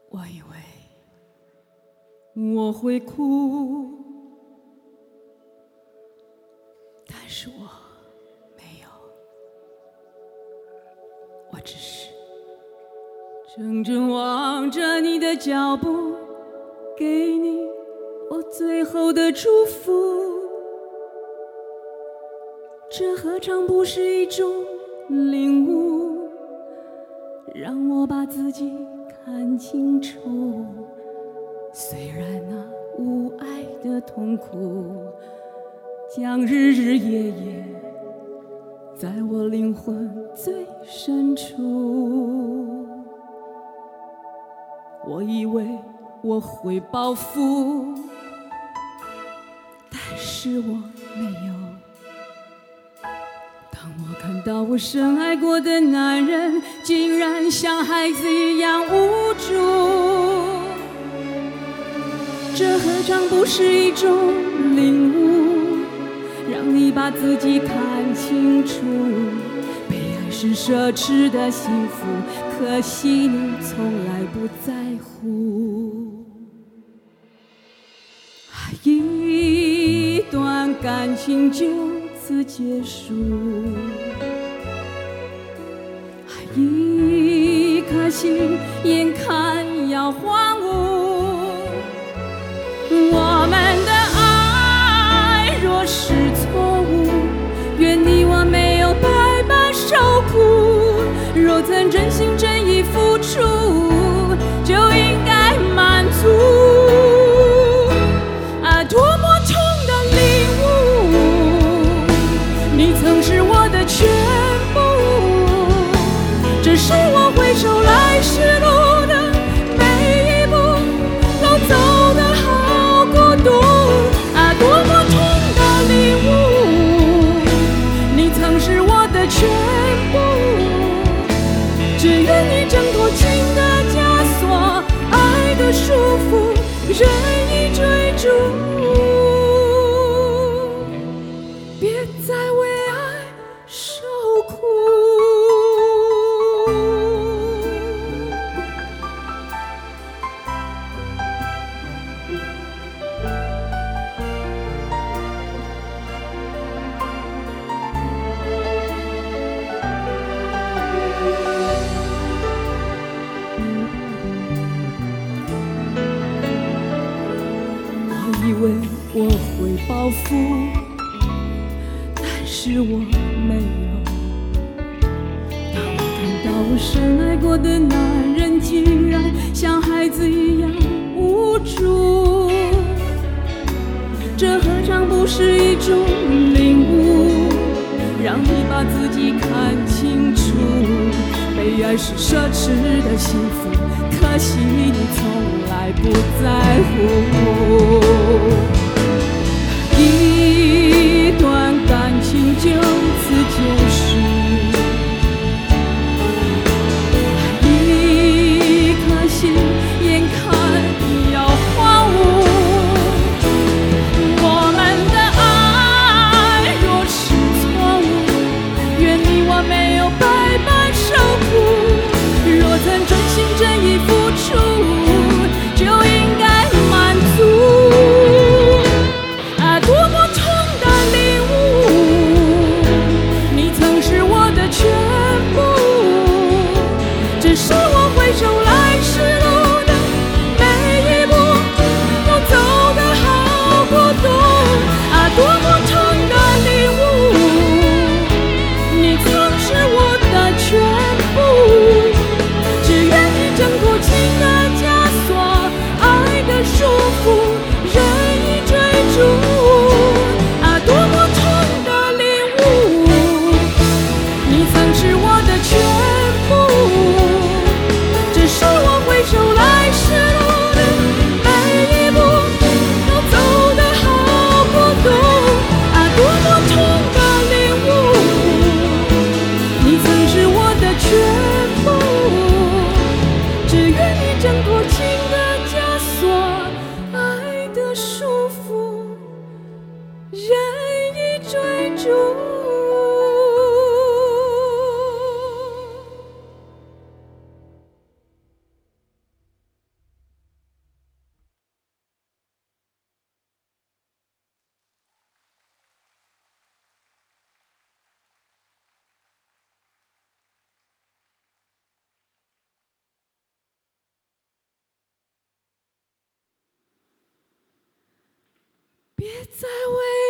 我以为我会哭，但是我没有，我只是怔怔望着你的脚步，给你我最后的祝福。这何尝不是一种领悟，让我把自己看清楚。虽然那无爱的痛苦将日日夜夜在我灵魂最深处，我以为我会报复，但是我没有。当我看到我深爱过的男人竟然像孩子一样无助，这何尝不是一种领悟，让你把自己看清楚。被爱是奢侈的幸福，可惜你从来不在乎。一段感情就此结束，一颗心眼看要荒芜。我们的爱若是错误，愿你我没有白白受苦。若曾真心真意付出，就应该满足。多么痛的领悟，你曾是我的全部。只是我回首来时路的每一步，都走得好孤独。多么痛的领悟，你曾是我的全部。只愿你挣脱情的枷锁，爱的束缚，任意追逐。别再为爱受苦。以为我会报复，但是我没有。当我看到我深爱过的男人竟然像孩子一样无助，这何尝不是一种领悟，让你把自己看清楚。被爱是奢侈的幸福，可惜你从来不在乎。一段感情就此结束，一颗心眼看要荒芜。我们的爱若是错误，愿你我没有白白受苦。若曾真心真意付出，就应该满足。 别再为